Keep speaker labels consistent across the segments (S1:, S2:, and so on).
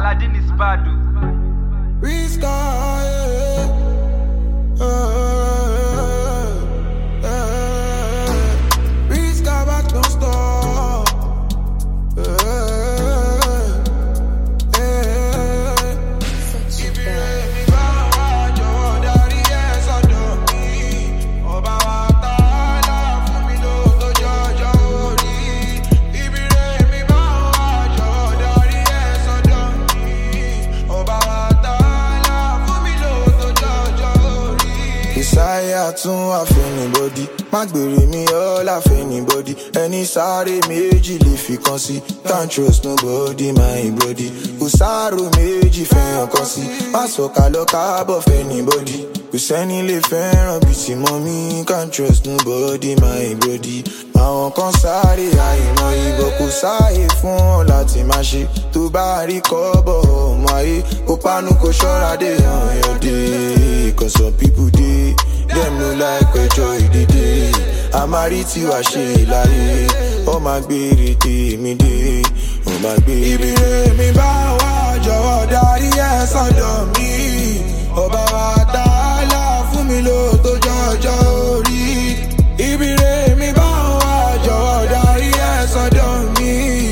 S1: Aladdin is bad.
S2: Back don't stop. Desire tún wà anybody. Má gbèrè mi all of anybody. Ẹni sáré méjì lè fi kan sí. Can't trust nobody my body. Kò sáró méjì fẹ́ràn kan sí. Má sọ̀kà lọ káàbọ̀ fẹ́ anybody. Kò sẹ́ni lè fẹ́ràn bí ti mọ́ mi. Can't trust nobody my body. Àwọn kan sáré àìmọ̀ ìbọn kò sáàyè fún ọ láti máa ṣe. Tó bá rí kọ́bọ̀ ọmọ ayé. Kó pánú kó ṣọ́ra dé hàn yọ̀dé. Cause some people dey. Them no like ẹjọ́ ìdíde. Àmàrí tí wàá ṣe láyé. Ó máa gbére tèmi dé. Ó máa gbére. Ibi rẹ̀ mi bá wà jọ̀wọ́ darí ẹ̀ sọ́dọ̀ mi. Ọba wa tààlà fún mi ló tó jọjọ́ orí. Ibi rẹ̀ mi bá wà jọ̀wọ́ darí ẹ̀ sọ́dọ̀ mi.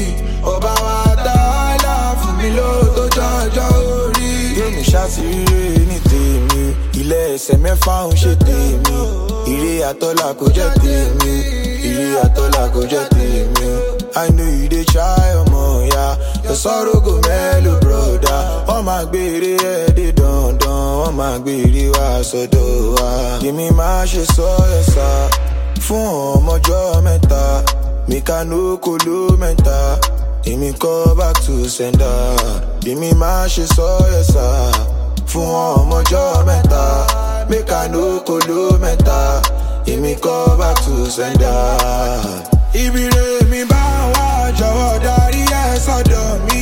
S2: Ọba wa tààlà fún mi ló tó jọjọ́ orí. Yémi ṣàtìrírè ní tèmi. Ilé ẹsẹ̀ mẹ́fà ń ṣe tèmi. Ire àtọ́lá kò jẹ́ tèmi. Ire àtọ́lá kò jẹ́ tèmi. I know you dey try ọmọ ya. Your sorrow go mellow brother. Wọ́n máa gbére ẹ̀dẹ̀ dandan. Wọ́n máa gbére wá sọ́dọ̀ wa. Kìmí máa ṣe sọ ẹ̀sà. Fún ọmọjọ́ mẹ́ta. Mìkánú kò ló mẹ́ta. Èmi kọ́ back to sender. Kìmí máa ṣe sọ ẹ̀sà. Fún ọmọjọ́ mẹ́ta. Mìkánú kò ló mẹ́ta. Èmi kọ́ back to sender. Ibi rẹ̀ mi bá wà jọ̀wọ́ darí ẹ̀ sọ́dọ̀ mi.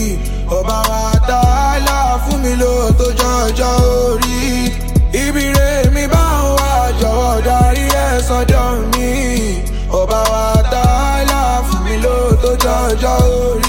S2: Ọba wa tààlà fún mi ló tó jọjọ́ orí. Ibi rẹ̀ mi bá wà jọ̀wọ́ darí ẹ̀ sọ́dọ̀ mi. Ọba wa tààlà fún mi ló tó jọjọ́ orí.